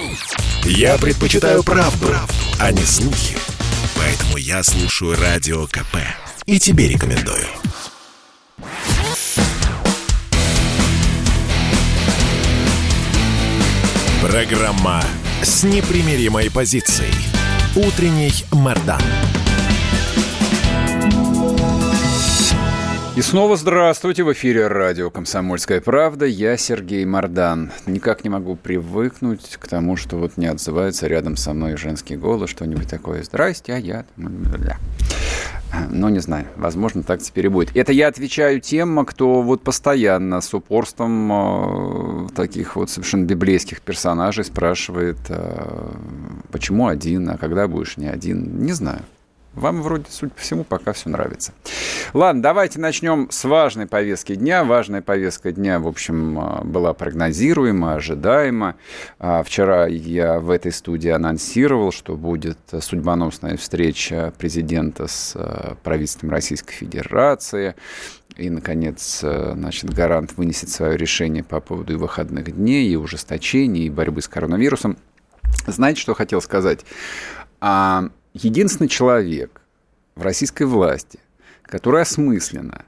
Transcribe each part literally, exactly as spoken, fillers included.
Я предпочитаю правду, правду, а не слухи. Поэтому я слушаю Радио КП. И тебе рекомендую. Программа с непримиримой позицией. Утренний Мардан. И снова здравствуйте, в эфире радио «Комсомольская правда». Я Сергей Мардан. Никак не могу привыкнуть к тому, что вот не отзывается рядом со мной женский голос, что-нибудь такое. «Здрасте, а я...» Ну, не знаю, возможно, так теперь и будет. Это я отвечаю тем, кто вот постоянно с упорством э, таких вот совершенно библейских персонажей спрашивает, э, почему один, а когда будешь не один. Не знаю. Вам вроде, судя по всему, пока все нравится. Ладно, давайте начнем с важной повестки дня. Важная повестка дня, в общем, была прогнозируема, ожидаема. Вчера я в этой студии анонсировал, что будет судьбоносная встреча президента с правительством Российской Федерации. И, наконец, значит, гарант вынесет свое решение по поводу и выходных дней, и ужесточений, и борьбы с коронавирусом. Знаете, что хотел сказать? Единственный человек в российской власти, который осмысленно,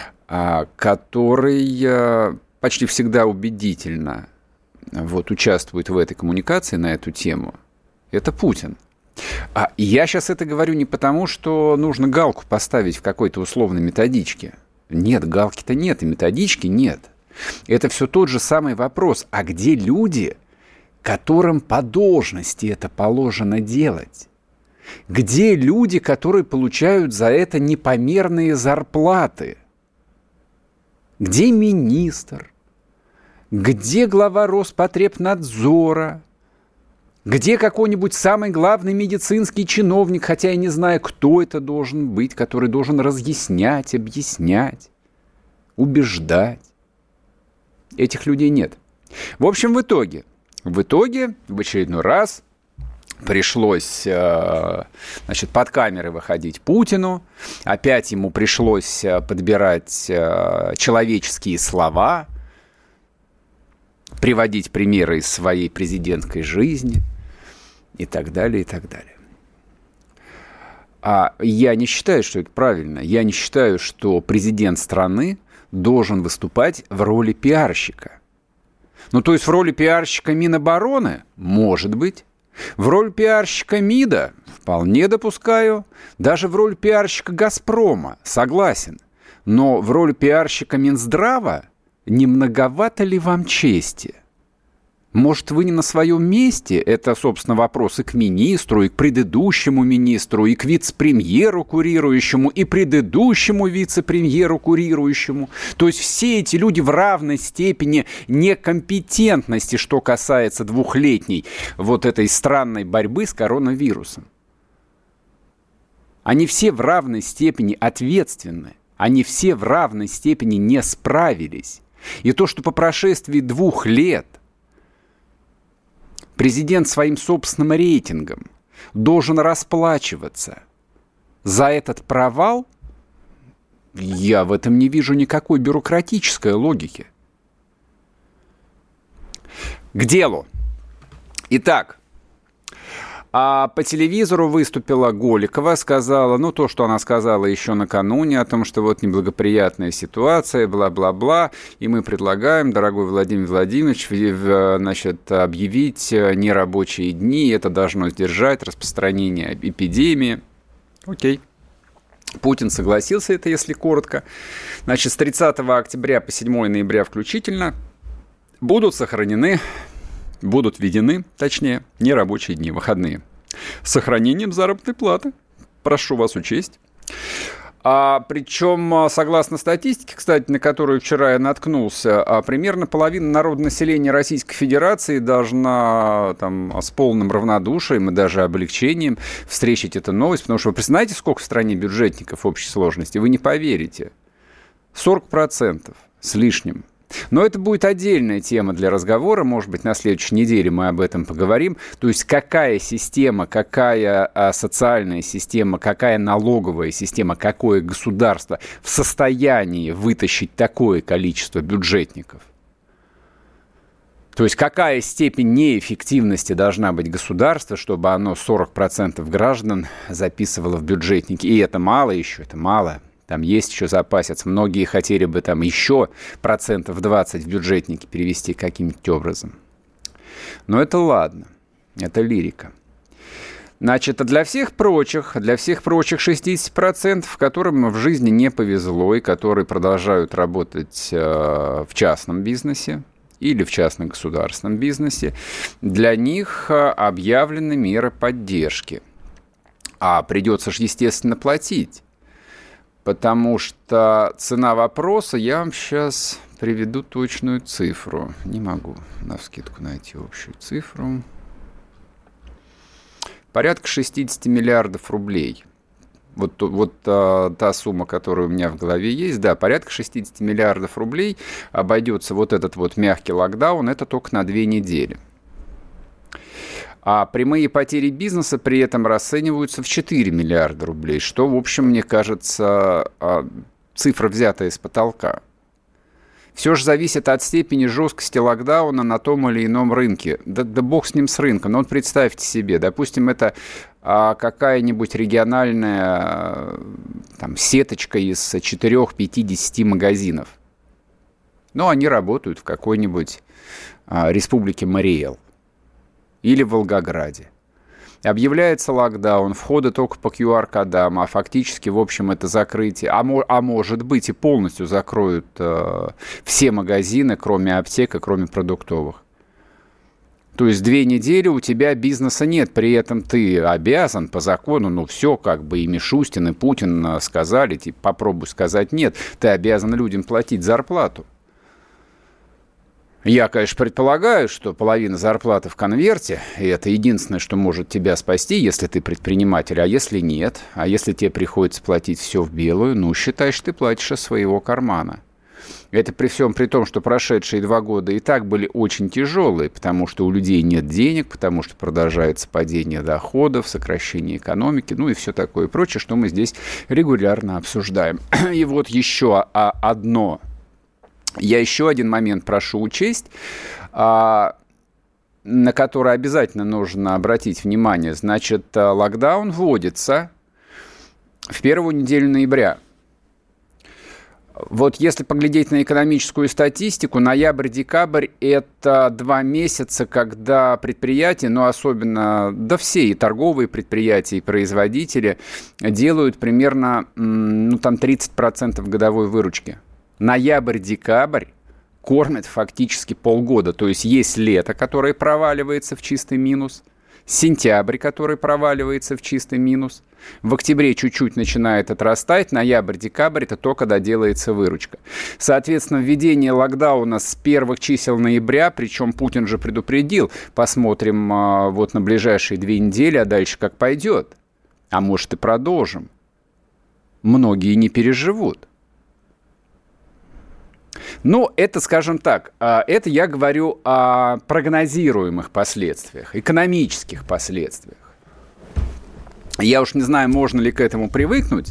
который почти всегда убедительно вот, участвует в этой коммуникации на эту тему, это Путин. А я сейчас это говорю не потому, что нужно галку поставить в какой-то условной методичке. Нет, галки-то нет, и методички нет. Это все тот же самый вопрос. А где люди, которым по должности это положено делать? Где люди, которые получают за это непомерные зарплаты? Где министр? Где глава Роспотребнадзора? Где какой-нибудь самый главный медицинский чиновник, хотя я не знаю, кто это должен быть, который должен разъяснять, объяснять, убеждать? Этих людей нет. В общем, в итоге, в итоге, в очередной раз пришлось, значит, под камеры выходить Путину. Опять ему пришлось подбирать человеческие слова, приводить примеры из своей президентской жизни и так далее, и так далее. А я не считаю, что это правильно. Я не считаю, что президент страны должен выступать в роли пиарщика. Ну, то есть в роли пиарщика Минобороны? Может быть. В роль пиарщика МИДа вполне допускаю. Даже в роль пиарщика «Газпрома» согласен. Но в роль пиарщика Минздрава не многовато ли вам чести? Может, вы не на своем месте? Это, собственно, вопросы к министру, и к предыдущему министру, и к вице-премьеру курирующему, и предыдущему вице-премьеру курирующему. То есть все эти люди в равной степени некомпетентности, что касается двухлетней вот этой странной борьбы с коронавирусом. Они все в равной степени ответственны. Они все в равной степени не справились. И то, что по прошествии двух лет президент своим собственным рейтингом должен расплачиваться за этот провал, я в этом не вижу никакой бюрократической логики. К делу. Итак, а по телевизору выступила Голикова, сказала, ну, то, что она сказала еще накануне, о том, что вот неблагоприятная ситуация, бла-бла-бла, и мы предлагаем, дорогой Владимир Владимирович, значит, объявить нерабочие дни, это должно сдержать распространение эпидемии. Окей. Путин согласился, это если коротко. Значит, с тридцатого октября по седьмого ноября включительно будут сохранены... Будут введены, точнее, нерабочие дни, выходные. С сохранением заработной платы. Прошу вас учесть. А, причем, согласно статистике, кстати, на которую вчера я наткнулся, а, примерно половина народонаселения Российской Федерации должна там, с полным равнодушием и даже облегчением встретить эту новость. Потому что вы знаете, сколько в стране бюджетников в общей сложности? Вы не поверите. сорок процентов с лишним. Но это будет отдельная тема для разговора. Может быть, на следующей неделе мы об этом поговорим. То есть, какая система, какая а, социальная система, какая налоговая система, какое государство в состоянии вытащить такое количество бюджетников? То есть какая степень неэффективности должна быть государства, чтобы оно сорок процентов граждан записывало в бюджетники? И это мало еще, это мало. Там есть еще запасец. Многие хотели бы там еще процентов двадцать в бюджетники перевести каким-нибудь образом. Но это ладно, это лирика. Значит, а для всех прочих, для всех прочих шестьдесят процентов, которым в жизни не повезло и которые продолжают работать э, в частном бизнесе, или в частно-государственном бизнесе, для них объявлены меры поддержки. А придется же, естественно, платить, потому что цена вопроса, я вам сейчас приведу точную цифру. Не могу навскидку найти общую цифру. Порядка шестьдесят миллиардов рублей. Вот, вот а, та сумма, которая у меня в голове есть, да, порядка шестьдесят миллиардов рублей обойдется вот этот вот мягкий локдаун, это только на две недели. А прямые потери бизнеса при этом расцениваются в четыре миллиарда рублей, что, в общем, мне кажется, цифра, взятая из потолка. Все же зависит от степени жесткости локдауна на том или ином рынке. Да, да бог с ним, с рынком. Но вот представьте себе, допустим, это а, какая-нибудь региональная там, сеточка из четыре-пять-десять магазинов. Ну, они работают в какой-нибудь а, республике Мариэл или в Волгограде. Объявляется локдаун, входы только по ку ар кодам, а фактически, в общем, это закрытие. А, мо- а может быть, и полностью закроют э, все магазины, кроме аптек и кроме продуктовых. То есть две недели у тебя бизнеса нет, при этом ты обязан по закону, ну все, как бы и Мишустин, и Путин сказали, типа, попробуй сказать нет, ты обязан людям платить зарплату. Я, конечно, предполагаю, что половина зарплаты в конверте, и это единственное, что может тебя спасти, если ты предприниматель, а если нет, а если тебе приходится платить все в белую, ну, считай, что ты платишь из своего кармана. Это при всем при том, что прошедшие два года и так были очень тяжелые, потому что у людей нет денег, потому что продолжается падение доходов, сокращение экономики, ну и все такое прочее, что мы здесь регулярно обсуждаем. И вот еще одно... Я еще один момент прошу учесть, на который обязательно нужно обратить внимание. Значит, локдаун вводится в первую неделю ноября. Вот если поглядеть на экономическую статистику, ноябрь-декабрь – это два месяца, когда предприятия, ну особенно, да все, и торговые предприятия, и производители делают примерно ну, там тридцать процентов годовой выручки. Ноябрь-декабрь кормят фактически полгода. То есть есть лето, которое проваливается в чистый минус, сентябрь, который проваливается в чистый минус, в октябре чуть-чуть начинает отрастать, ноябрь-декабрь – это то, когда делается выручка. Соответственно, введение локдауна с первых чисел ноября, причем Путин же предупредил, посмотрим а, вот на ближайшие две недели, а дальше как пойдет. А может и продолжим. Многие не переживут. Ну, это, скажем так, это я говорю о прогнозируемых последствиях, экономических последствиях. Я уж не знаю, можно ли к этому привыкнуть.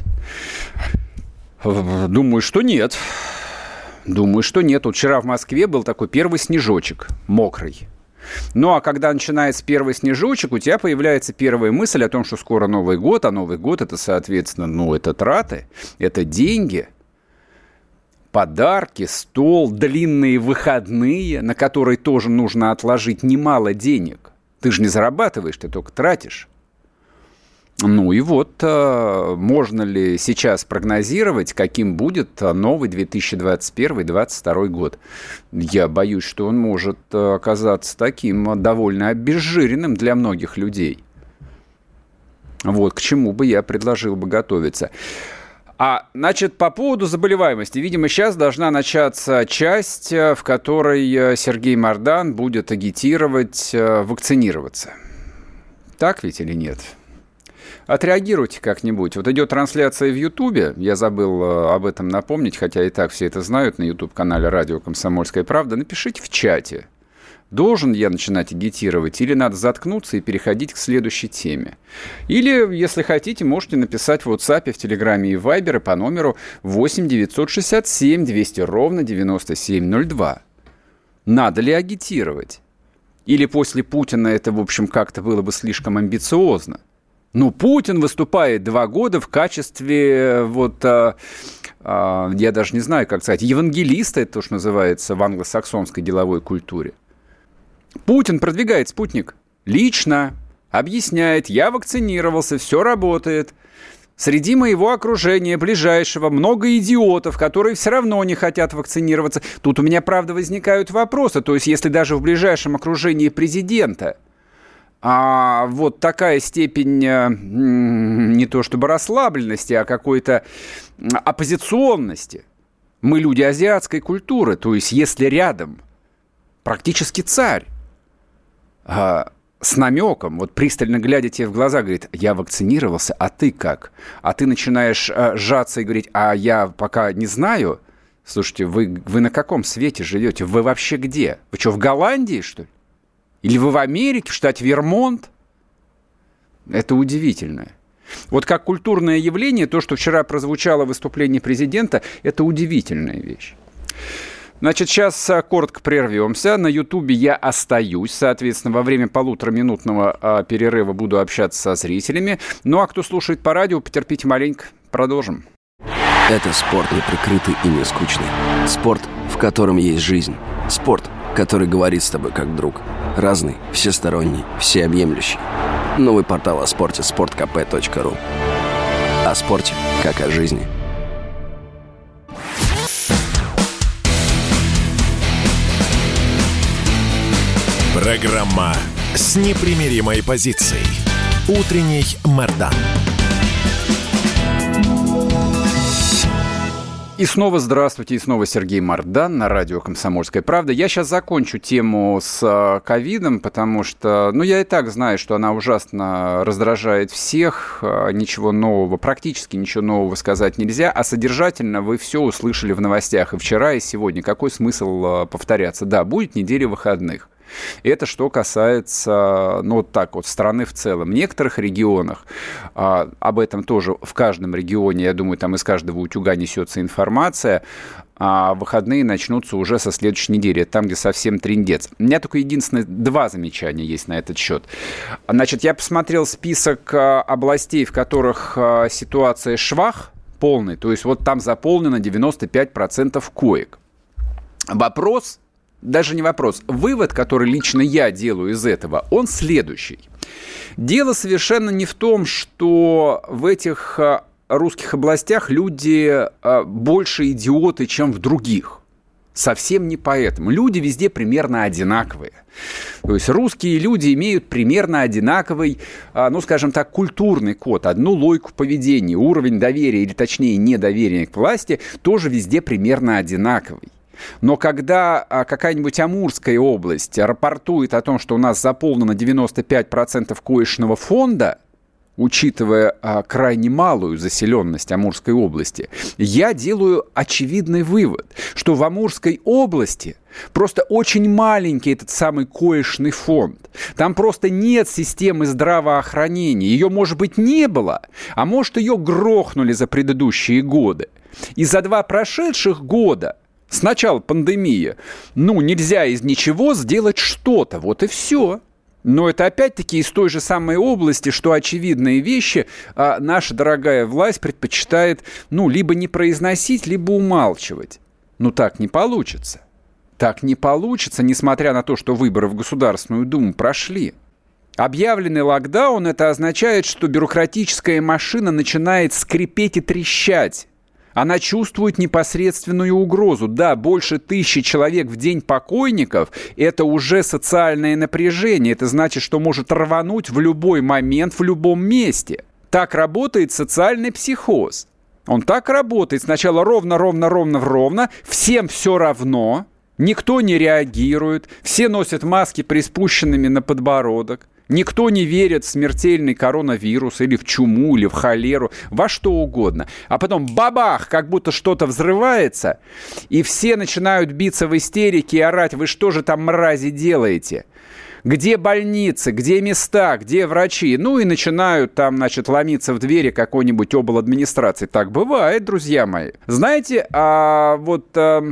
Думаю, что нет. Думаю, что нет. Вот вчера в Москве был такой первый снежочек, мокрый. Ну, а когда начинается первый снежочек, у тебя появляется первая мысль о том, что скоро Новый год, а Новый год – это, соответственно, ну, это траты, это деньги – подарки, стол, длинные выходные, на которые тоже нужно отложить немало денег. Ты же не зарабатываешь, ты только тратишь. Ну и вот, можно ли сейчас прогнозировать, каким будет новый две тысячи двадцать первый - две тысячи двадцать второй год? Я боюсь, что он может оказаться таким довольно обезжиренным для многих людей. Вот к чему бы я предложил бы готовиться. А, значит, по поводу заболеваемости. Видимо, сейчас должна начаться часть, в которой Сергей Мардан будет агитировать вакцинироваться. Так ведь или нет? Отреагируйте как-нибудь. Вот идет трансляция в Ютубе. Я забыл об этом напомнить, хотя и так все это знают на Ютуб-канале «Радио Комсомольская правда». Напишите в чате. Должен я начинать агитировать или надо заткнуться и переходить к следующей теме? Или, если хотите, можете написать в WhatsApp, в Телеграме и Вайбере по номеру восемь девятьсот шестьдесят семь двести ровно девяносто семь ноль два. Надо ли агитировать? Или после Путина это, в общем, как-то было бы слишком амбициозно? Ну, Путин выступает два года в качестве, вот, а, а, я даже не знаю, как сказать, евангелиста, это то, что называется в англосаксонской деловой культуре. Путин продвигает спутник лично, объясняет, я вакцинировался, все работает. Среди моего окружения ближайшего много идиотов, которые все равно не хотят вакцинироваться. Тут у меня, правда, возникают вопросы. То есть, если даже в ближайшем окружении президента а, вот такая степень не то чтобы расслабленности, а какой-то оппозиционности. Мы люди азиатской культуры. То есть, если рядом практически царь, а, с намеком, вот пристально глядя тебе в глаза, говорит, я вакцинировался, а ты как? А ты начинаешь э, сжаться и говорить, а я пока не знаю. Слушайте, вы, вы на каком свете живете? Вы вообще где? Вы что, в Голландии, что ли? Или вы в Америке, в штате Вермонт? Это удивительно. Вот как культурное явление, то, что вчера прозвучало в выступлении президента, это удивительная вещь. Значит, сейчас коротко прервемся. На Ютубе я остаюсь. Соответственно, во время полутораминутного а, перерыва буду общаться со зрителями. Ну, а кто слушает по радио, потерпите маленько. Продолжим. Это спорт неприкрытый и не скучный. Спорт, в котором есть жизнь. Спорт, который говорит с тобой как друг. Разный, всесторонний, всеобъемлющий. Новый портал о спорте – спорт кэ пэ точка ру. О спорте, как о жизни. Программа с непримиримой позицией. Утренний Мардан. И снова здравствуйте, и снова Сергей Мардан на радио «Комсомольская правда». Я сейчас закончу тему с ковидом, потому что, ну, я и так знаю, что она ужасно раздражает всех, ничего нового, практически ничего нового сказать нельзя, а содержательно вы все услышали в новостях и вчера, и сегодня. Какой смысл повторяться? Да, будет неделя выходных. Это что касается, ну, вот так вот, страны в целом. В некоторых регионах, а, об этом тоже в каждом регионе, я думаю, там из каждого утюга несется информация, а выходные начнутся уже со следующей недели. Это там, где совсем трындец. У меня только единственное два замечания есть на этот счет. Значит, я посмотрел список областей, в которых ситуация швах полный, то есть вот там заполнено девяносто пять процентов коек. Вопрос... Даже не вопрос. Вывод, который лично я делаю из этого, он следующий. Дело совершенно не в том, что в этих русских областях люди больше идиоты, чем в других. Совсем не поэтому. Люди везде примерно одинаковые. То есть русские люди имеют примерно одинаковый, ну, скажем так, культурный код, одну логику поведения, уровень доверия, или точнее недоверия к власти тоже везде примерно одинаковый. Но когда какая-нибудь Амурская область рапортует о том, что у нас заполнено девяносто пять процентов коечного фонда, учитывая а, крайне малую заселенность Амурской области, я делаю очевидный вывод, что в Амурской области просто очень маленький этот самый коечный фонд. Там просто нет системы здравоохранения. Ее, может быть, не было, а может, ее грохнули за предыдущие годы. И за два прошедших года с начала пандемии, ну, нельзя из ничего сделать что-то, вот и все. Но это опять-таки из той же самой области, что очевидные вещи а, наша дорогая власть предпочитает, ну, либо не произносить, либо умалчивать. Ну, так не получится. Так не получится, несмотря на то, что выборы в Государственную Думу прошли. Объявленный локдаун – это означает, что бюрократическая машина начинает скрипеть и трещать. Она чувствует непосредственную угрозу. Да, больше тысячи человек в день покойников – это уже социальное напряжение. Это значит, что может рвануть в любой момент, в любом месте. Так работает социальный психоз. Он так работает. Сначала ровно-ровно-ровно-ровно. Всем все равно. Никто не реагирует. Все носят маски приспущенными на подбородок. Никто не верит в смертельный коронавирус или в чуму, или в холеру, во что угодно. А потом бабах, как будто что-то взрывается, и все начинают биться в истерике и орать: вы что же там, мрази, делаете? Где больницы, где места, где врачи? Ну и начинают там, значит, ломиться в двери какой-нибудь обладминистрации. Так бывает, друзья мои. Знаете, а вот... А...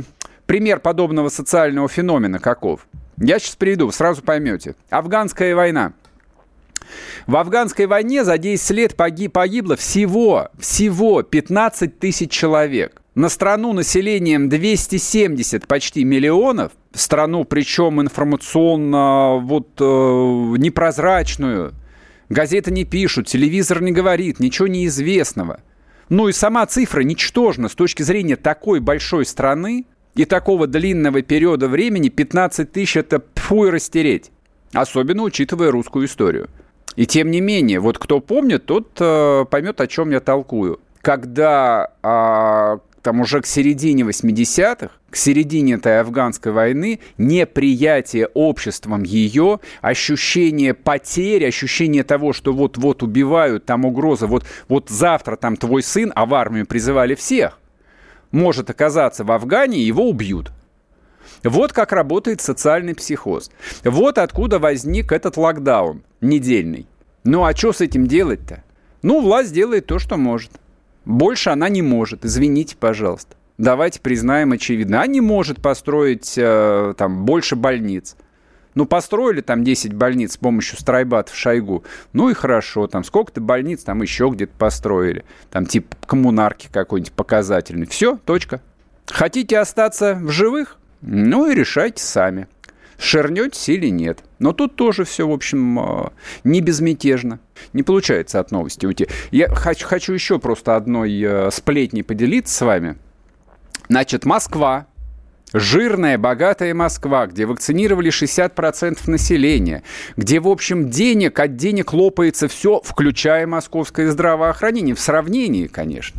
пример подобного социального феномена каков? Я сейчас приведу, сразу поймете. Афганская война. В афганской войне за десять лет погиб, погибло всего, всего пятнадцать тысяч человек. На страну населением двести семьдесят почти миллионов, страну причем информационно вот, э, непрозрачную, газеты не пишут, телевизор не говорит, ничего неизвестного. Ну и сама цифра ничтожна с точки зрения такой большой страны и такого длинного периода времени. Пятнадцать тысяч – это пфу и растереть, особенно учитывая русскую историю. И тем не менее, вот кто помнит, тот э, поймет, о чем я толкую. Когда э, там уже к середине восьмидесятых, к середине этой афганской войны, неприятие обществом ее, ощущение потери, ощущение того, что вот-вот убивают, там угроза, вот, вот завтра там твой сын, а в армию призывали всех, может оказаться в Афгане, и его убьют. Вот как работает социальный психоз. Вот откуда возник этот локдаун недельный. Ну а что с этим делать-то? Ну, власть делает то, что может. Больше она не может, извините, пожалуйста. Давайте признаем очевидно. Она не может построить э, там, больше больниц. Ну, построили там десять больниц с помощью страйбатов Шойгу. Ну и хорошо, там сколько-то больниц там еще где-то построили. Там типа коммунарки какой-нибудь показательный. Все, точка. Хотите остаться в живых? Ну и решайте сами, ширнетесь или нет. Но тут тоже все, в общем, не безмятежно. Не получается от новости уйти. Я хочу, хочу еще просто одной сплетней поделиться с вами. Значит, Москва, жирная, богатая Москва, где вакцинировали шестьдесят процентов населения, где, в общем, денег от денег лопается все, включая московское здравоохранение. В сравнении, конечно.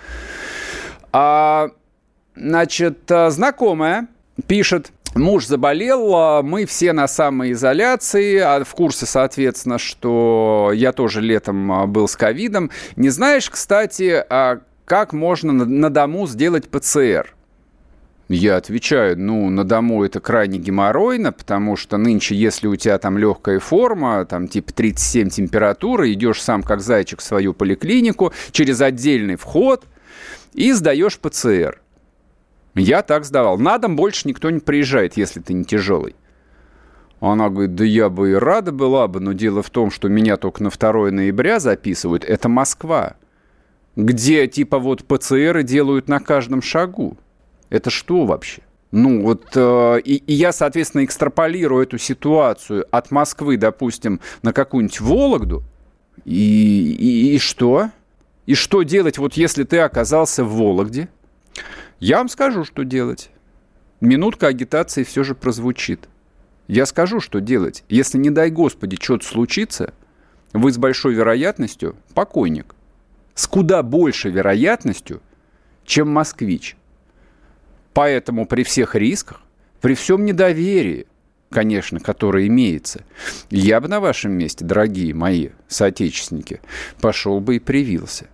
А, значит, знакомая пишет: муж заболел, мы все на самоизоляции, а в курсе, соответственно, что я тоже летом был с ковидом. Не знаешь, кстати, как можно на дому сделать ПЦР? Я отвечаю, ну, на дому это крайне геморройно, потому что нынче, если у тебя там легкая форма, там типа тридцать семь температура, идешь сам как зайчик в свою поликлинику через отдельный вход и сдаешь ПЦР. Я так сдавал. На дом больше никто не приезжает, если ты не тяжелый. Она говорит, да я бы и рада была бы, но дело в том, что меня только на второе ноября записывают. Это Москва, где типа вот ПЦРы делают на каждом шагу. Это что вообще? Ну вот, э, и, и я, соответственно, экстраполирую эту ситуацию от Москвы, допустим, на какую-нибудь Вологду. И, и, и что? И что делать, вот если ты оказался в Вологде? Я вам скажу, что делать. Минутка агитации все же прозвучит. Я скажу, что делать. Если, не дай Господи, что-то случится, вы с большой вероятностью покойник. С куда большей вероятностью, чем москвич. Поэтому при всех рисках, при всем недоверии, конечно, которое имеется, я бы на вашем месте, дорогие мои соотечественники, пошел бы и привился.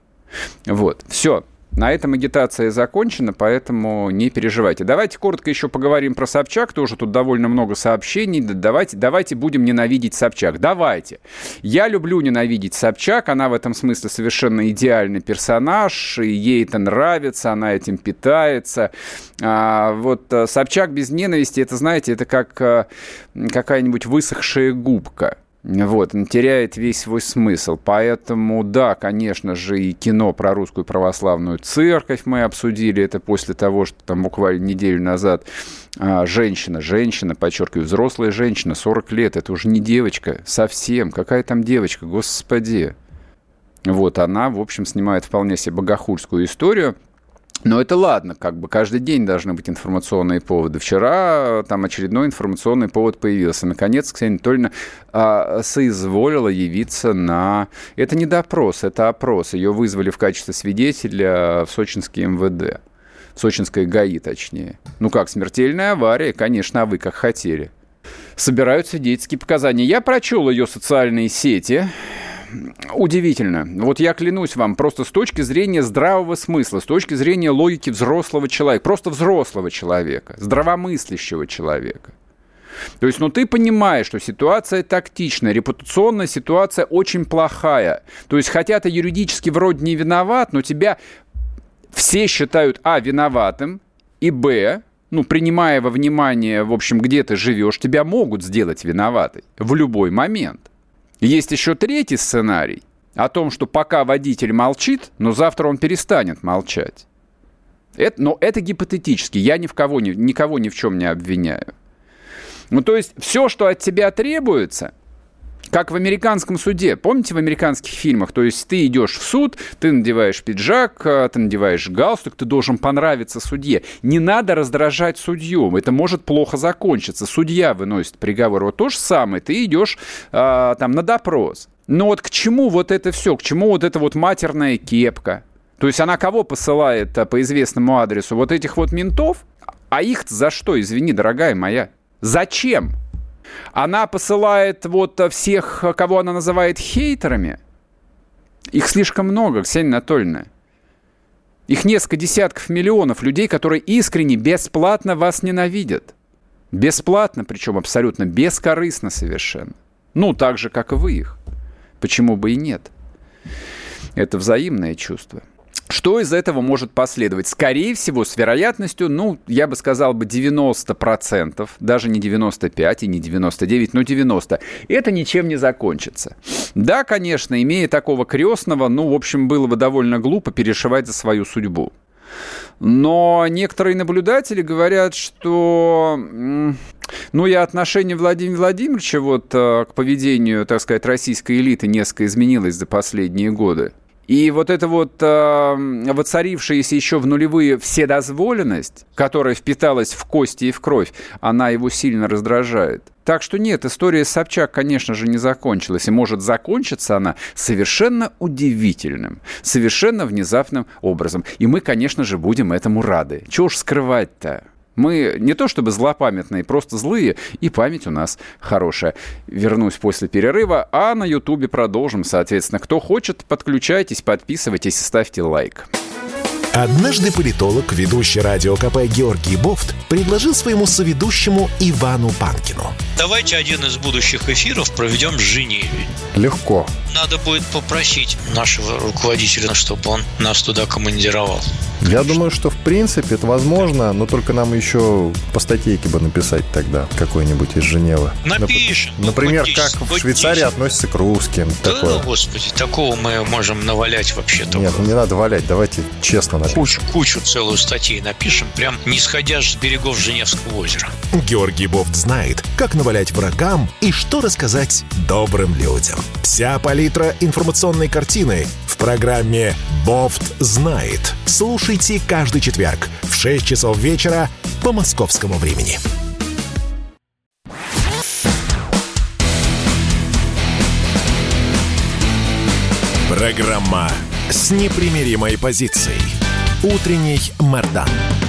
Вот, все. На этом агитация закончена, поэтому не переживайте. Давайте коротко еще поговорим про Собчак. Тоже тут довольно много сообщений. Давайте, давайте будем ненавидеть Собчак. Давайте. Я люблю ненавидеть Собчак. Она в этом смысле совершенно идеальный персонаж. И ей это нравится, она этим питается. А, вот Собчак без ненависти, это, знаете, это как а, какая-нибудь высохшая губка. Вот, он теряет весь свой смысл. Поэтому, да, конечно же, и кино про русскую православную церковь мы обсудили. Это после того, что там буквально неделю назад а, женщина, женщина, подчеркиваю, взрослая женщина, сорок лет, это уже не девочка совсем. Какая там девочка, господи. Вот, она, в общем, снимает вполне себе богохульскую историю. Но это ладно, как бы каждый день должны быть информационные поводы. Вчера там очередной информационный повод появился. Наконец, Ксения Анатольевна а, соизволила явиться на... Это не допрос, это опрос. Ее вызвали в качестве свидетеля в сочинский эм вэ дэ. В сочинской ГАИ, точнее. Ну как, смертельная авария, конечно, а вы как хотели. Собирают свидетельские показания. Я прочел ее социальные сети... Удивительно. Вот я клянусь вам, просто с точки зрения здравого смысла, с точки зрения логики взрослого человека, просто взрослого человека, здравомыслящего человека. То есть, ну, ты понимаешь, что ситуация тактичная, репутационная ситуация очень плохая. То есть, хотя ты юридически вроде не виноват, но тебя все считают, а, виноватым, и, б, ну, принимая во внимание, в общем, где ты живешь, тебя могут сделать виноватой в любой момент. Есть еще третий сценарий о том, что пока водитель молчит, но завтра он перестанет молчать. Это, но это гипотетически. Я ни в кого, ни, никого ни в чем не обвиняю. Ну, то есть все, что от тебя требуется, как в американском суде. Помните в американских фильмах? То есть ты идешь в суд, ты надеваешь пиджак, ты надеваешь галстук, ты должен понравиться судье. Не надо раздражать судью, это может плохо закончиться. Судья выносит приговор. Вот то же самое, ты идешь а, там на допрос. Но вот к чему вот это все? К чему вот эта вот матерная кепка? То есть она кого посылает а, по известному адресу? Вот этих вот ментов? А их-то за что, извини, дорогая моя? Зачем? Она посылает вот всех, кого она называет хейтерами. Их слишком много, Ксения Анатольевна. Их несколько десятков миллионов людей, которые искренне, бесплатно вас ненавидят. Бесплатно, причем абсолютно бескорыстно совершенно. Ну, так же, как и вы их. Почему бы и нет? Это взаимное чувство. Что из этого может последовать? Скорее всего, с вероятностью, ну, я бы сказал бы девяносто процентов, даже не девяносто пять и не девяносто девять, но девяносто. Это ничем не закончится. Да, конечно, имея такого крестного, ну, в общем, было бы довольно глупо переживать за свою судьбу. Но некоторые наблюдатели говорят, что, ну, и отношение Владимира Владимировича вот к поведению, так сказать, российской элиты несколько изменилось за последние годы. И вот эта вот э, воцарившаяся еще в нулевые вседозволенность, которая впиталась в кости и в кровь, она его сильно раздражает. Так что нет, история с Собчак, конечно же, не закончилась. И может закончиться она совершенно удивительным, совершенно внезапным образом. И мы, конечно же, будем этому рады. Чего уж скрывать-то? Мы не то чтобы злопамятные, просто злые, и память у нас хорошая. Вернусь после перерыва, а на Ютубе продолжим, соответственно. Кто хочет, подключайтесь, подписывайтесь и ставьте лайк. Однажды политолог, ведущий радио ка пэ Георгий Бофт предложил своему соведущему Ивану Панкину: давайте один из будущих эфиров проведем в Женеве. Легко. Надо будет попросить нашего руководителя, чтобы он нас туда командировал. Я думаю, что в принципе это возможно, но только нам еще по статейке бы написать тогда какой-нибудь из Женевы. Напишем. Например, ну, как в Швейцарии относятся к русским. Да, такое. Господи, такого мы можем навалять вообще-то. Нет, ну не надо валять, давайте честно напишем. Кучу, кучу целую статей напишем, прям не сходя с берегов Женевского озера. Георгий Бофт знает, как навалять врагам и что рассказать добрым людям. Вся палитра информационной картины в программе «Бофт знает». Слушайте каждый четверг в шесть часов вечера по московскому времени. Программа с непримиримой позицией. Утренний Мардан.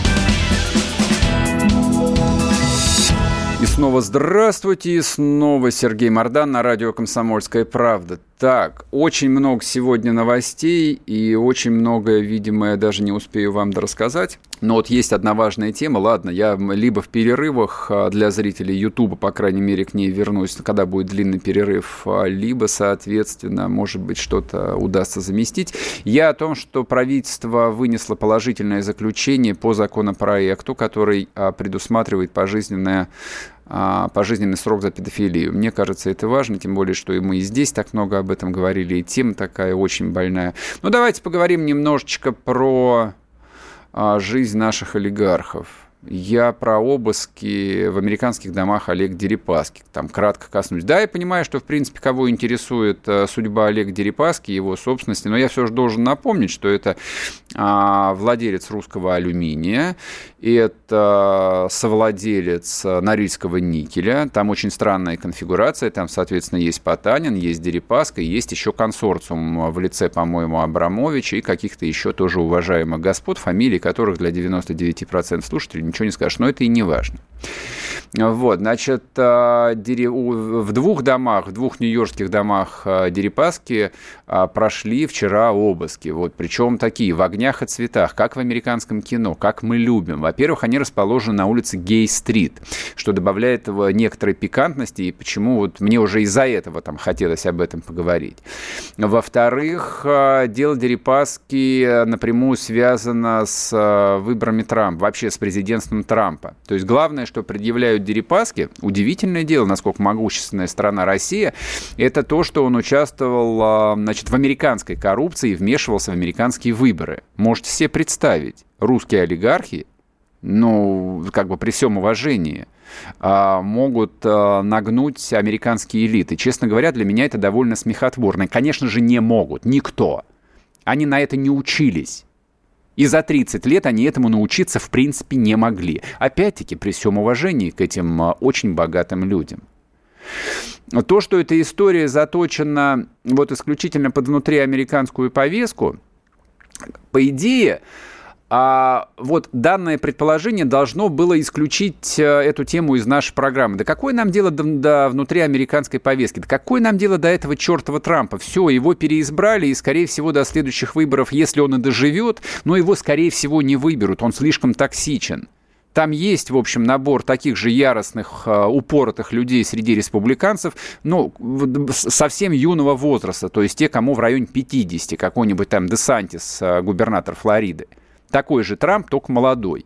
И снова здравствуйте, и снова Сергей Мардан на радио «Комсомольская правда». Так, очень много сегодня новостей, и очень многое, видимо, я даже не успею вам рассказать. Но вот есть одна важная тема. Ладно, я либо в перерывах для зрителей Ютуба, по крайней мере, к ней вернусь, когда будет длинный перерыв, либо, соответственно, может быть, что-то удастся заместить. Я о том, что правительство вынесло положительное заключение по законопроекту, который предусматривает пожизненное пожизненный срок за педофилию. Мне кажется, это важно, тем более, что и мы и здесь так много об этом говорили, и тема такая очень больная. Ну, давайте поговорим немножечко про а, жизнь наших олигархов. Я про обыски в американских домах Олега Дерипаски. Там кратко коснусь. Да, я понимаю, что, в принципе, кого интересует судьба Олега Дерипаски, его собственности, но я все же должен напомнить, что это а, владелец русского алюминия, это совладелец Норильского никеля. Там очень странная конфигурация. Там, соответственно, есть Потанин, есть Дерипаска, есть еще консорциум в лице, по-моему, Абрамовича и каких-то еще тоже уважаемых господ, фамилии которых для девяноста девяти процентов слушателей ничего не скажешь, но это и не важно. Вот, значит, в двух домах, в двух нью-йоркских домах Дерипаски прошли вчера обыски. Вот, причем такие, в огнях и цветах, как в американском кино, как мы любим. Во-первых, они расположены на улице Гей-стрит, что добавляет некоторой пикантности, и почему вот мне уже из-за этого там хотелось об этом поговорить. Во-вторых, дело Дерипаски напрямую связано с выборами Трампа, вообще с президентством Трампа. То есть главное, что предъявляют Дерипаски, удивительное дело, насколько могущественная страна Россия, это то, что он участвовал, значит, в американской коррупции и вмешивался в американские выборы. Можете себе представить, русские олигархи, ну, как бы при всем уважении, могут нагнуть американские элиты. Честно говоря, для меня это довольно смехотворно. Конечно же, не могут, никто. Они на это не учились. И за тридцать лет они этому научиться в принципе не могли. Опять-таки, при всем уважении к этим очень богатым людям. То, что эта история заточена вот исключительно под внутриамериканскую повестку, по идее, а вот данное предположение должно было исключить эту тему из нашей программы. Да какое нам дело до, до внутриамериканской повестки? Да какое нам дело до этого чертова Трампа? Все, его переизбрали, и, скорее всего, до следующих выборов, если он и доживет, но его, скорее всего, не выберут. Он слишком токсичен. Там есть, в общем, набор таких же яростных, упоротых людей среди республиканцев, ну, совсем юного возраста, то есть те, кому в районе пятидесяти, какой-нибудь там Десантис, губернатор Флориды. Такой же Трамп, только молодой.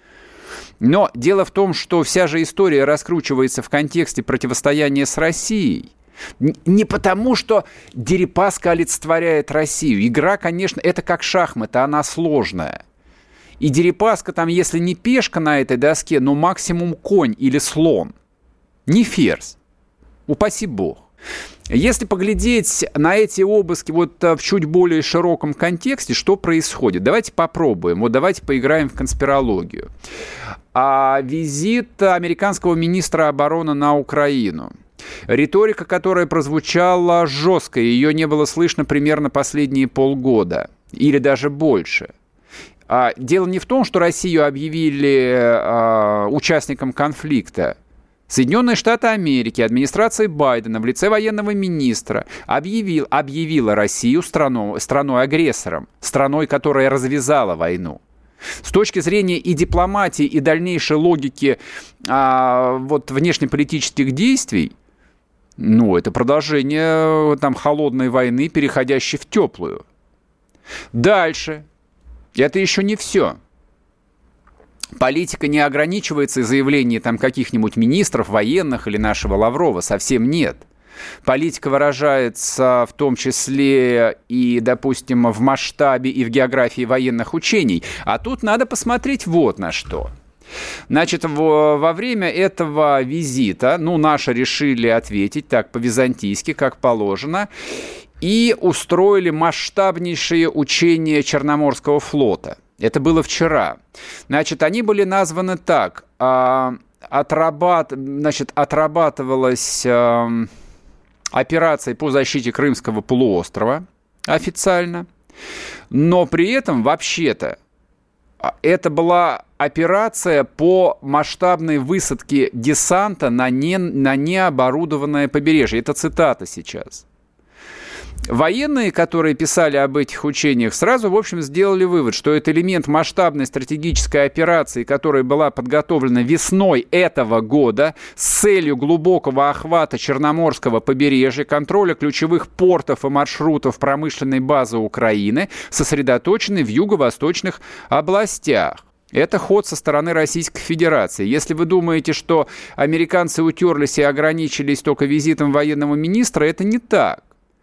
Но дело в том, что вся же история раскручивается в контексте противостояния с Россией. Не потому, что Дерипаска олицетворяет Россию. Игра, конечно, это как шахматы, она сложная. И Дерипаска там, если не пешка на этой доске, но максимум конь или слон. Не ферзь. Упаси бог. Если поглядеть на эти обыски вот в чуть более широком контексте, что происходит? Давайте попробуем. Вот давайте поиграем в конспирологию. А визит американского министра обороны на Украину. Риторика, которая прозвучала жестко, ее не было слышно примерно последние полгода. Или даже больше. Дело не в том, что Россию объявили участником конфликта. Соединенные Штаты Америки, администрация Байдена в лице военного министра объявил, объявила Россию страной, страной-агрессором, страной, которая развязала войну. С точки зрения и дипломатии, и дальнейшей логики а, вот, внешнеполитических действий, ну, это продолжение там, холодной войны, переходящей в теплую. Дальше. Это еще не все. Политика не ограничивается заявлением там, каких-нибудь министров, военных или нашего Лаврова. Совсем нет. Политика выражается в том числе и, допустим, в масштабе и в географии военных учений. А тут надо посмотреть вот на что. Значит, во, во время этого визита, ну, наши решили ответить так по-византийски, как положено, и устроили масштабнейшие учения Черноморского флота. Это было вчера. Значит, они были названы так. Отрабат... Значит, отрабатывалась операция по защите Крымского полуострова официально. Но при этом, вообще-то, это была операция по масштабной высадке десанта на, не... на необорудованное побережье. Это цитата сейчас. Военные, которые писали об этих учениях, сразу, в общем, сделали вывод, что это элемент масштабной стратегической операции, которая была подготовлена весной этого года с целью глубокого охвата Черноморского побережья, контроля ключевых портов и маршрутов промышленной базы Украины, сосредоточенной в юго-восточных областях. Это ход со стороны Российской Федерации. Если вы думаете, что американцы утерлись и ограничились только визитом военного министра, это не так.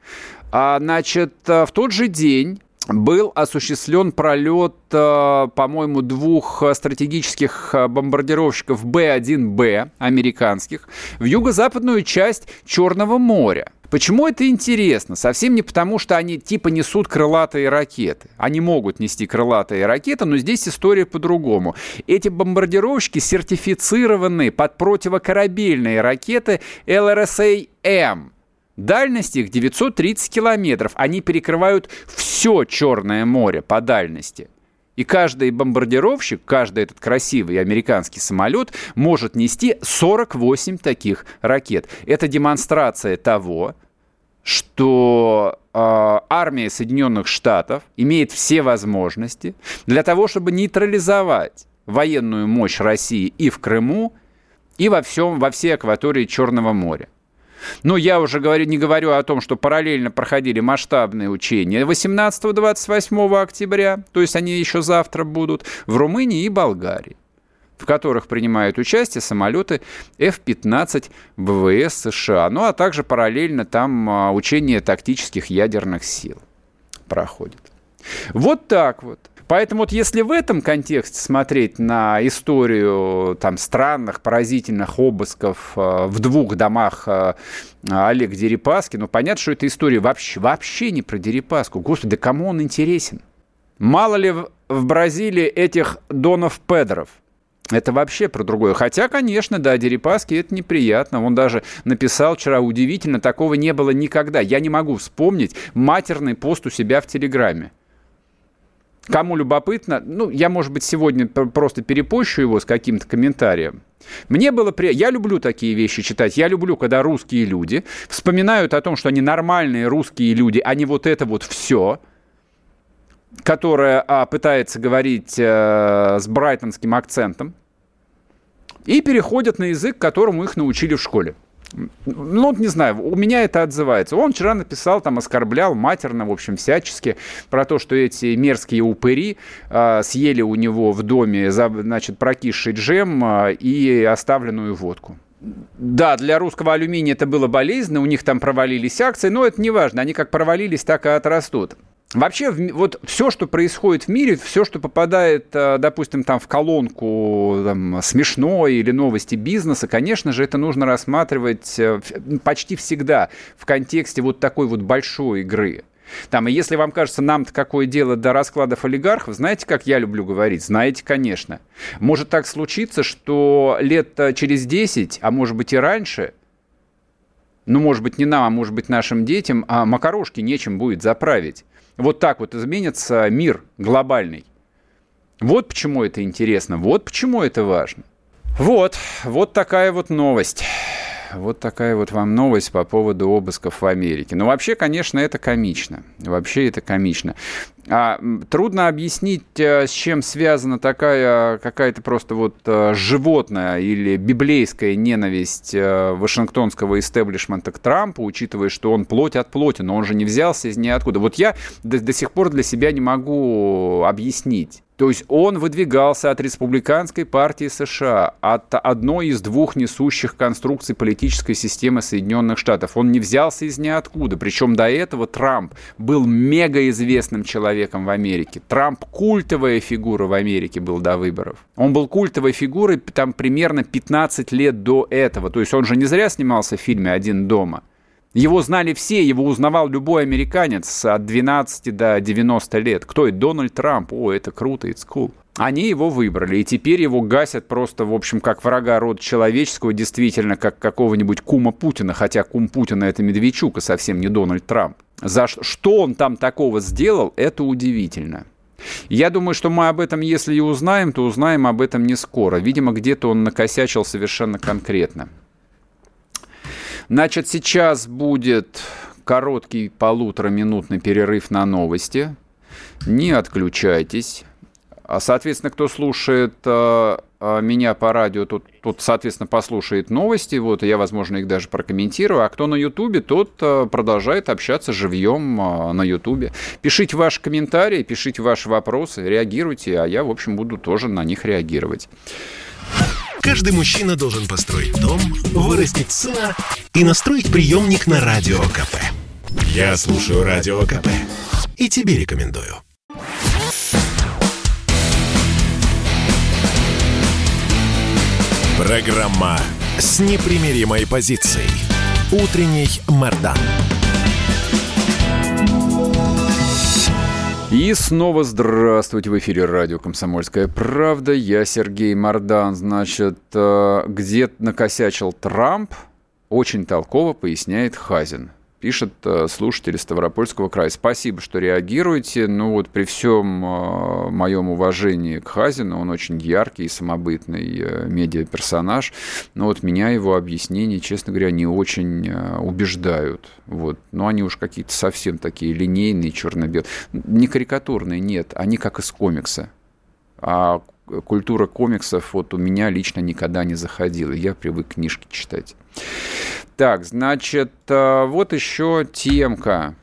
А, значит, в тот же день был осуществлен пролет, по-моему, двух стратегических бомбардировщиков Бэ один Бэ американских в юго-западную часть Черного моря. Почему это интересно? Совсем не потому, что они типа несут крылатые ракеты. Они могут нести крылатые ракеты, но здесь история по-другому. Эти бомбардировщики сертифицированы под противокорабельные ракеты Эл Эр Эс А Эм. Дальность их девятьсот тридцать километров. Они перекрывают все Черное море по дальности. И каждый бомбардировщик, каждый этот красивый американский самолет может нести сорок восемь таких ракет. Это демонстрация того, что э, армия Соединенных Штатов имеет все возможности для того, чтобы нейтрализовать военную мощь России и в Крыму, и во, всем, во всей акватории Черного моря. Но я уже говорю, не говорю о том, что параллельно проходили масштабные учения восемнадцатого — двадцать восьмого октября, то есть они еще завтра будут, в Румынии и Болгарии, в которых принимают участие самолеты эф пятнадцать ВВС США. Ну, а также параллельно там учения тактических ядерных сил проходят. Вот так вот. Поэтому вот если в этом контексте смотреть на историю там, странных, поразительных обысков э, в двух домах э, Олега Дерипаски, ну, понятно, что эта история вообще, вообще не про Дерипаску. Господи, да кому он интересен? Мало ли в, в Бразилии этих Донов Педров. Это вообще про другое. Хотя, конечно, да, Дерипаске это неприятно. Он даже написал вчера, удивительно, такого не было никогда. Я не могу вспомнить матерный пост у себя в Телеграме. Кому любопытно, ну, я, может быть, сегодня просто перепощу его с каким-то комментарием. Мне было приятно. Я люблю такие вещи читать. Я люблю, когда русские люди вспоминают о том, что они нормальные русские люди, а не вот это вот все, которое а, пытается говорить а, с брайтонским акцентом, и переходят на язык, которому их научили в школе. Ну, не знаю, у меня это отзывается. Он вчера написал, там, оскорблял матерно, в общем, всячески, про то, что эти мерзкие упыри э, съели у него в доме, значит, прокисший джем э, и оставленную водку. Да, для русского алюминия это было болезненно, у них там провалились акции, но это не важно, они как провалились, так и отрастут. Вообще, вот все, что происходит в мире, все, что попадает, допустим, там в колонку там, смешной или новости бизнеса, конечно же, это нужно рассматривать почти всегда в контексте вот такой вот большой игры. Там, и если вам кажется, нам-то какое дело до раскладов олигархов, знаете, как я люблю говорить? Знаете, конечно. Может так случиться, что лет через десять, а может быть и раньше, ну, может быть, не нам, а может быть, нашим детям, а макарошки нечем будет заправить. Вот так вот изменится мир глобальный. Вот почему это интересно, вот почему это важно. Вот, вот такая вот новость. Вот такая вот вам новость по поводу обысков в Америке. Ну, вообще, конечно, это комично. Вообще это комично. А, трудно объяснить, с чем связана такая какая-то просто вот животная или библейская ненависть вашингтонского истеблишмента к Трампу, учитывая, что он плоть от плоти, но он же не взялся из ниоткуда. Вот я до, до сих пор для себя не могу объяснить. То есть он выдвигался от республиканской партии США, от одной из двух несущих конструкций политической системы Соединенных Штатов. Он не взялся из ниоткуда. Причем до этого Трамп был мегаизвестным человеком в Америке. Трамп культовая фигура в Америке был до выборов. Он был культовой фигурой там примерно пятнадцать лет до этого. То есть он же не зря снимался в фильме «Один дома». Его знали все, его узнавал любой американец от двенадцати до девяноста лет. Кто это? Дональд Трамп. О, это круто, it's cool. Они его выбрали, и теперь его гасят просто, в общем, как врага рода человеческого, действительно, как какого-нибудь кума Путина, хотя кум Путина — это Медведчук, а совсем не Дональд Трамп. За что он там такого сделал, это удивительно. Я думаю, что мы об этом, если и узнаем, то узнаем об этом не скоро. Видимо, где-то он накосячил совершенно конкретно. Значит, сейчас будет короткий полутораминутный перерыв на новости. Не отключайтесь. Соответственно, кто слушает э, меня по радио, тот, тот, соответственно, послушает новости. Вот, и я, возможно, их даже прокомментирую. А кто на Ютубе, тот э, продолжает общаться живьем э, на Ютубе. Пишите ваши комментарии, пишите ваши вопросы, реагируйте, а я, в общем, буду тоже на них реагировать. Каждый мужчина должен построить дом, вырастить сына и настроить приемник на Радио КП. Я слушаю Радио КП и тебе рекомендую. Программа с непримиримой позицией. Утренний Мардан. И снова здравствуйте, в эфире радио «Комсомольская правда». Я Сергей Мардан. Значит, где накосячил Трамп, очень толково поясняет Хазин. пишет слушатель Ставропольского края. Спасибо, что реагируете. Ну вот при всем моем уважении к Хазину, он очень яркий и самобытный медиаперсонаж, но вот меня его объяснения, честно говоря, не очень убеждают. Вот. Но они уж какие-то совсем такие линейные, черно-белые. Не карикатурные, нет, они как из комикса. А культура комиксов вот у меня лично никогда не заходила. Я привык книжки читать. Так, значит, вот еще темка.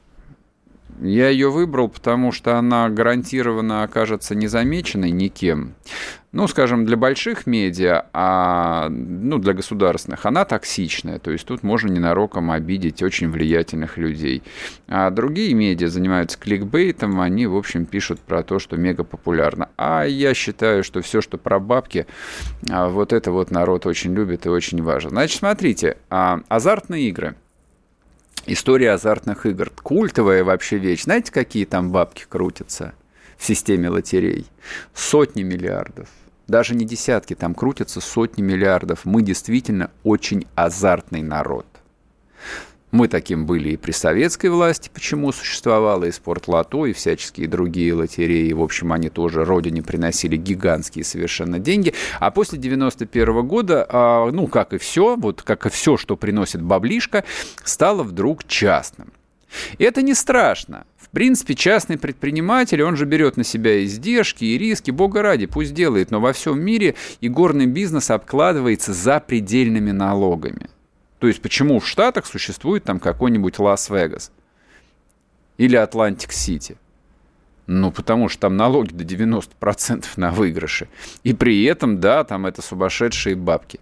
Я ее выбрал, потому что она гарантированно окажется незамеченной никем. Ну, скажем, для больших медиа, а ну, для государственных, она токсичная. То есть тут можно ненароком обидеть очень влиятельных людей. А другие медиа занимаются кликбейтом, они, в общем, пишут про то, что мега популярно. А я считаю, что все, что про бабки, вот это вот народ очень любит и очень важно. Значит, смотрите, азартные игры. История азартных игр. Культовая вообще вещь. Знаете, какие там бабки крутятся в системе лотерей? Сотни миллиардов. Даже не десятки, там крутятся сотни миллиардов. Мы действительно очень азартный народ. Мы таким были и при советской власти, почему существовало и спортлото, и всяческие другие лотереи. В общем, они тоже родине приносили гигантские совершенно деньги. А после девяносто первого года, ну, как и все, вот как и все, что приносит баблишко, стало вдруг частным. И это не страшно. В принципе, частный предприниматель, он же берет на себя издержки и риски, бога ради, пусть делает. Но во всем мире игорный бизнес обкладывается запредельными налогами. То есть, почему в Штатах существует там какой-нибудь Лас-Вегас или Атлантик-Сити? Ну, потому что там налоги до девяносто процентов на выигрыши. И при этом, да, там это сумасшедшие бабки.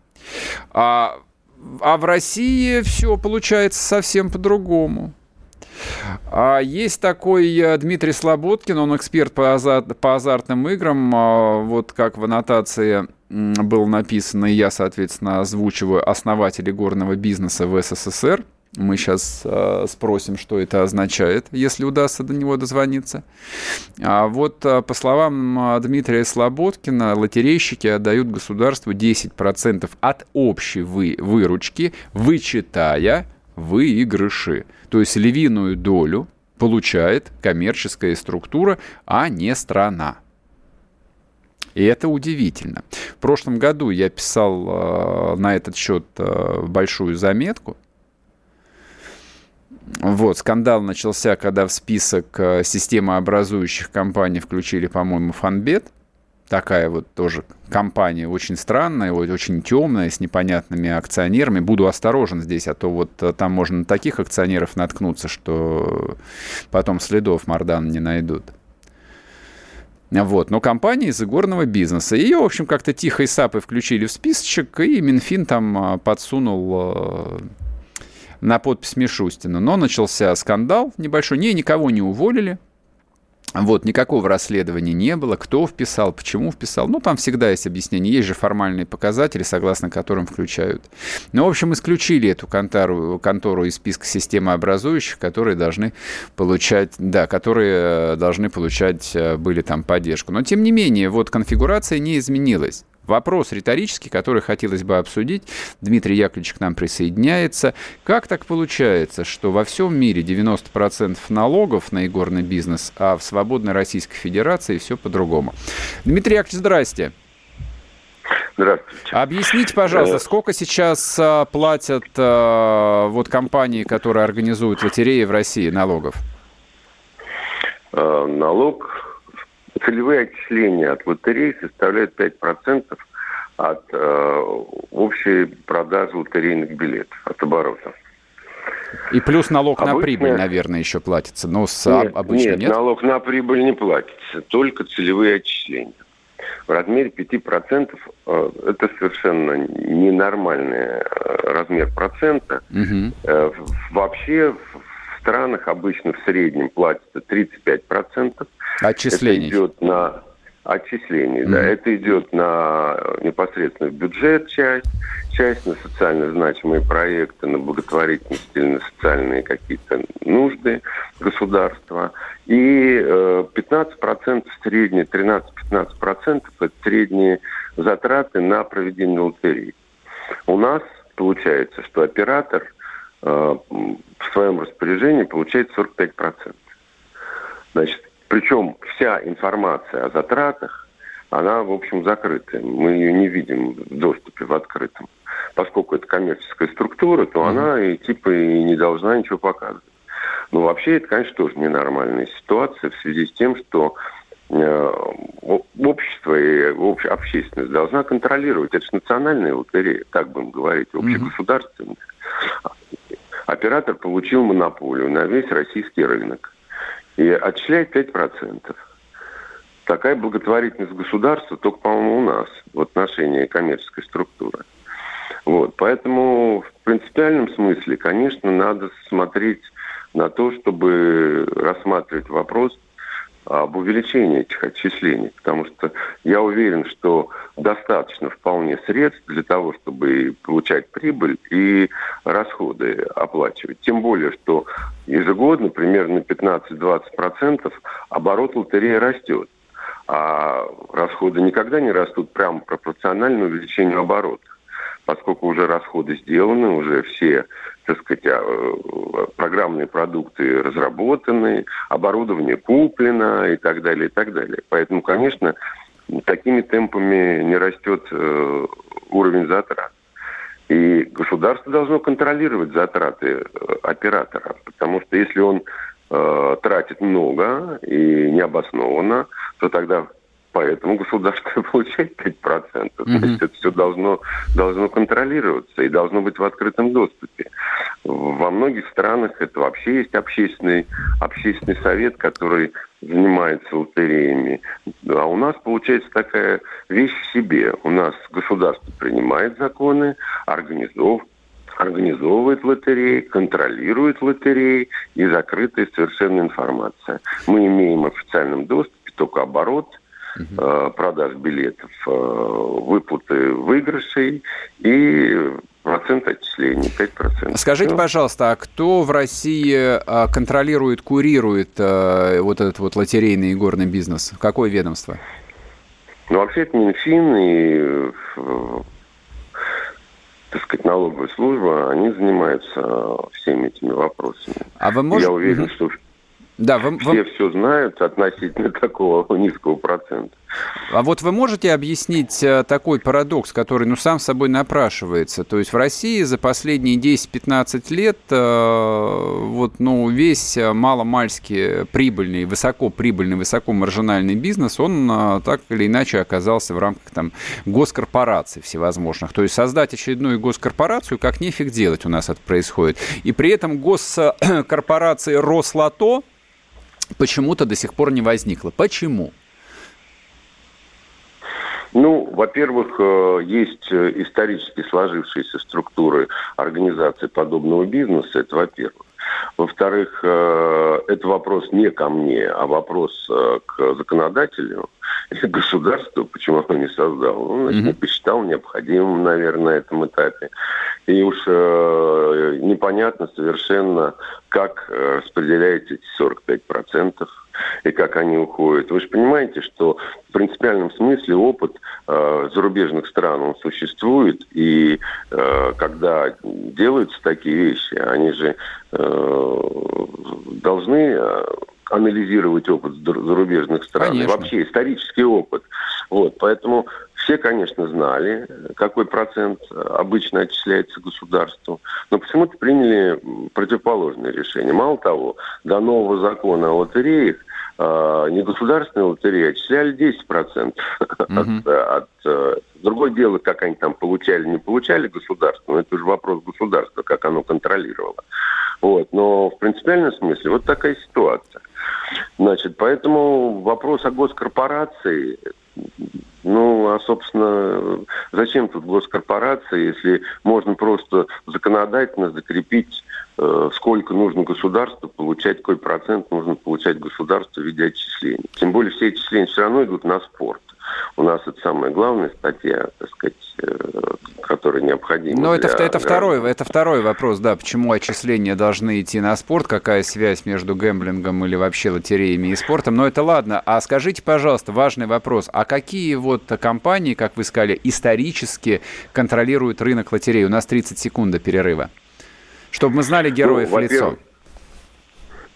А, а в России все получается совсем по-другому. А есть такой Дмитрий Слободкин, он эксперт по, азарт, по азартным играм, вот как в аннотации было написано, и я, соответственно, озвучиваю, основатель игорного бизнеса в СССР. Мы сейчас э, спросим, что это означает, если удастся до него дозвониться. А вот, по словам Дмитрия Слободкина, лотерейщики отдают государству десять процентов от общей вы, выручки, вычитая выигрыши. То есть львиную долю получает коммерческая структура, а не страна. И это удивительно. В прошлом году я писал э, на этот счет э, большую заметку. Вот, скандал начался, когда в список э, системообразующих компаний включили, по-моему, Фонбет. Такая вот тоже компания очень странная, очень темная, с непонятными акционерами. Буду осторожен здесь, а то вот там можно на таких акционеров наткнуться, что потом следов Мардана не найдут. Вот. Но компания из игорного бизнеса. Ее, в общем, как-то тихо и сапой включили в списочек, и Минфин там подсунул на подпись Мишустина. Но начался скандал небольшой. Не, никого не уволили. Вот, никакого расследования не было. Кто вписал, почему вписал. Ну, там всегда есть объяснение. Есть же формальные показатели, согласно которым включают. Ну, в общем, исключили эту контору, контору из списка системообразующих, которые должны получать, да, которые должны получать, были там поддержку. Но, тем не менее, вот конфигурация не изменилась. Вопрос риторический, который хотелось бы обсудить. Дмитрий Яковлевич к нам присоединяется. Как так получается, что во всем мире девяносто процентов налогов на игорный бизнес, а в свободной Российской Федерации все по-другому? Дмитрий Яковлевич, здрасте. Здравствуйте. Объясните, пожалуйста, сколько сейчас платят вот компании, которые организуют лотереи в России, налогов? Налог... Целевые отчисления от лотерей составляют пять процентов от э, общей продажи лотерейных билетов, от оборота. И плюс налог Обычно... на прибыль, наверное, еще платится, но с... нет, обычно нет, нет? Налог на прибыль не платится, только целевые отчисления. В размере пять процентов э, это совершенно ненормальный э, размер процента. Угу. Э, вообще в странах обычно в среднем платится тридцать пять процентов. Отчислений. Это идет на отчислений, mm-hmm. да. Это идет на непосредственно в бюджет часть, часть на социально значимые проекты, на благотворительность или на социальные какие-то нужды государства. И э, пятнадцать процентов средние, тринадцать-пятнадцать процентов это средние затраты на проведение лотерей. У нас получается, что оператор в своем распоряжение получает сорок пять процентов. Значит, причем вся информация о затратах, она, в общем, закрытая. Мы ее не видим в доступе в открытом. Поскольку это коммерческая структура, то mm-hmm. она и типа и не должна ничего показывать. Но вообще это, конечно, тоже ненормальная ситуация в связи с тем, что э, общество и обще, общественность должна контролировать. Это же национальная лотерея, так будем говорить, общегосударственная. Mm-hmm. Оператор получил монополию на весь российский рынок и отчисляет пять процентов. Такая благотворительность государства только, по-моему, у нас в отношении коммерческой структуры. Вот. Поэтому в принципиальном смысле, конечно, надо смотреть на то, чтобы рассматривать вопрос об увеличении этих отчислений. Потому что я уверен, что достаточно вполне средств для того, чтобы получать прибыль и расходы оплачивать. Тем более, что ежегодно примерно пятнадцать-двадцать процентов оборот лотереи растет. А расходы никогда не растут прямо пропорционально увеличению оборота. Поскольку уже расходы сделаны, уже все, так сказать, программные продукты разработаны, оборудование куплено и так далее, и так далее. Поэтому, конечно, такими темпами не растет уровень затрат. И государство должно контролировать затраты оператора, потому что если он э, тратит много и необоснованно, то тогда поэтому государство получает пять процентов. Mm-hmm. Значит, это все должно, должно контролироваться и должно быть в открытом доступе. Во многих странах это вообще есть общественный, общественный совет, который занимается лотереями. А у нас получается такая вещь в себе. У нас государство принимает законы, организов, организовывает лотереи, контролирует лотереи и закрытая совершенно информация. Мы имеем в официальном доступе только оборот, Uh-huh. продаж билетов, выплаты выигрышей и процент отчислений, пять процентов. Скажите, Все. пожалуйста, а кто в России контролирует, курирует вот этот вот лотерейный и горный бизнес? Какое ведомство? Ну, вообще это Минфин и, так сказать, налоговая служба, они занимаются всеми этими вопросами. А вы можете... Я уверен, uh-huh. что... Да, вы, все вы... все знают относительно такого низкого процента. А вот вы можете объяснить такой парадокс, который, ну, сам собой напрашивается? То есть в России за последние десять-пятнадцать лет э, вот, ну, весь маломальски прибыльный, высокоприбыльный, высокомаржинальный бизнес, он э, так или иначе оказался в рамках там госкорпораций всевозможных. То есть создать очередную госкорпорацию как нефиг делать у нас это происходит. И при этом госкорпорации Рослото почему-то до сих пор не возникло. Почему? Ну, во-первых, есть исторически сложившиеся структуры организации подобного бизнеса, это во-первых. Во-вторых, это вопрос не ко мне, а вопрос к законодателю и государству, почему оно не создало. Он, значит, не посчитал необходимым, наверное, на этом этапе. И уж э, непонятно совершенно, как распределяются эти сорок пять процентов и как они уходят. Вы же понимаете, что в принципиальном смысле опыт э, зарубежных стран, он существует, и э, когда делаются такие вещи, они же э, должны анализировать опыт зарубежных стран, Конечно. Вообще исторический опыт. Вот, поэтому все, конечно, знали, какой процент обычно отчисляется государству, но почему-то приняли противоположное решение. Мало того, до нового закона о лотереях э, негосударственные лотереи отчисляли десять процентов. Mm-hmm. от, от, другое дело, как они там получали, не получали государство, но это уже вопрос государства, как оно контролировало. Вот, но в принципиальном смысле вот такая ситуация. Значит, поэтому вопрос о госкорпорации, ну, а, собственно, зачем тут госкорпорация, если можно просто законодательно закрепить, э, сколько нужно государству получать, какой процент нужно получать государству в виде отчислений. Тем более все отчисления все равно идут на спорт. У нас это самая главная статья, так сказать, которая необходима. Но это, это, второй, это второй вопрос, да, почему отчисления должны идти на спорт, какая связь между гэмблингом или вообще лотереями и спортом, но это ладно. А скажите, пожалуйста, важный вопрос, а какие вот компании, как вы сказали, исторически контролируют рынок лотерей? У нас тридцать секунд до перерыва. Чтобы мы знали героев ну, в лицо.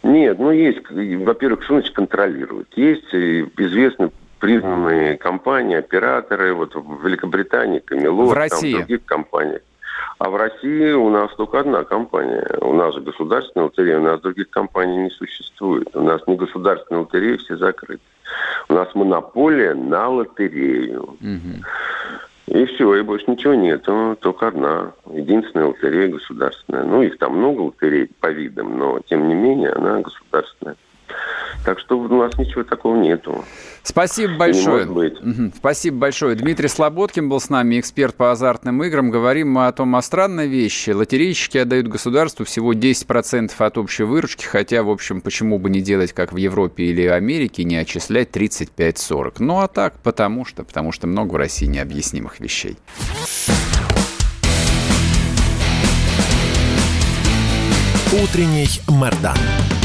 Нет, ну есть, во-первых, что значит контролировать? Есть известные признанные компании, операторы, вот в Великобритании, Камелот, в России. Там, в других компаниях. А в России у нас только одна компания. У нас же государственная лотерея, у нас других компаний не существует. У нас не государственная лотерея, все закрыты. У нас монополия на лотерею. Угу. И все, и больше ничего нет. Только одна. Единственная лотерея государственная. Ну, их там много лотерей по видам, но, тем не менее, она государственная. Так что у нас ничего такого нету. Спасибо большое. Угу. Спасибо большое. Дмитрий Слободкин был с нами, эксперт по азартным играм. Говорим мы о том, о странной вещи. Лотерейщики отдают государству всего десять процентов от общей выручки, хотя, в общем, почему бы не делать, как в Европе или Америке, не отчислять тридцать пять сорок. Ну, а так, потому что, потому что много в России необъяснимых вещей. Утренний Мардан.